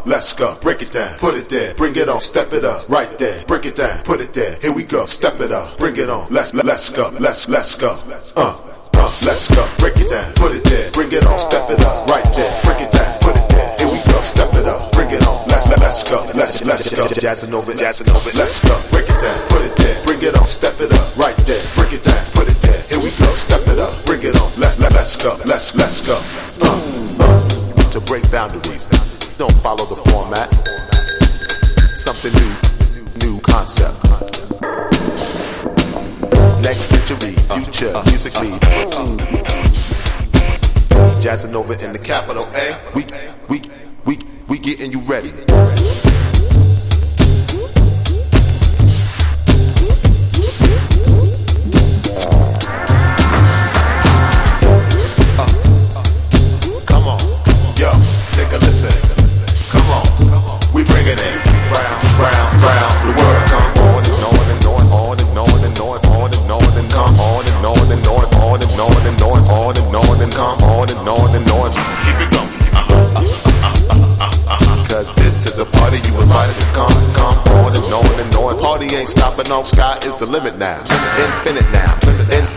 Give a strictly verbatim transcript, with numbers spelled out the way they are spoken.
let's go. Break it down, put it there, bring it on, step it up, right there. Break it down, put it there, here we go. Step it up, bring it on, let's let's go, let's let's go. Uh, uh, let's go. Break it down, put it there, bring it on, step it up, right there. Break it down, put it there, here we go. Step it up, bring it on, let's let's go, let's let's go. Jazzing over, jazzing over, let's go. Break it down, put it there, bring it on, step it up, right there. Break it down, put it there, here we go. Step it up, bring it on, let's let's go, let's let's go. Uh, uh. To break boundaries, don't follow the format. Something new, new concept. Next century, future, musically. Jazzing over in the capital A. We, we, we, we getting you ready. Party ain't stopping, no sky is the limit now. Infinite now.